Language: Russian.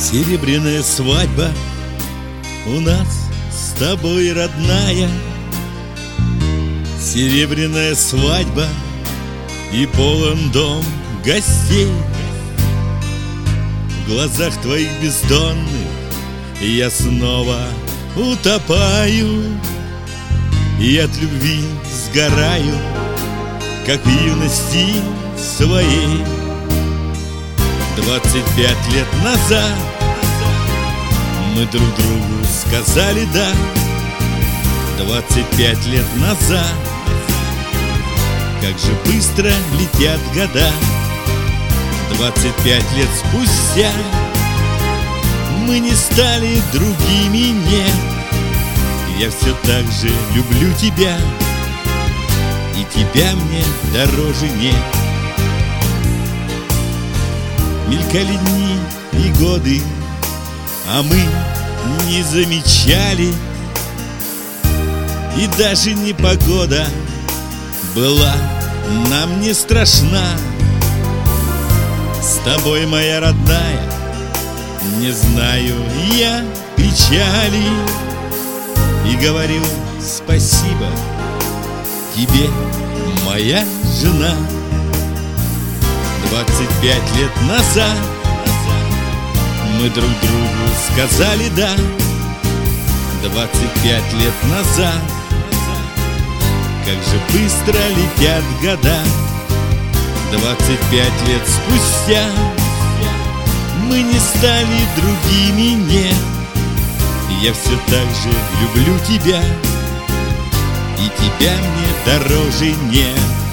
Серебряная свадьба у нас с тобой, родная. Серебряная свадьба, и полон дом гостей. В глазах твоих бездонных я снова утопаю, и от любви сгораю, как в юности своей. 25 лет назад мы друг другу сказали «да». 25 лет назад, как же быстро летят года. 25 лет спустя мы не стали другими, нет. Я все так же люблю тебя, и тебя мне дороже нет. Мелькали дни и годы, а мы не замечали, и даже непогода была нам не страшна. С тобой, моя родная, не знаю я печали, и говорю спасибо тебе, моя жена. 25 лет назад мы друг другу сказали «да». 25 лет назад, как же быстро летят года. 25 лет спустя мы не стали другими, нет. Я все так же люблю тебя, и тебя мне дороже нет.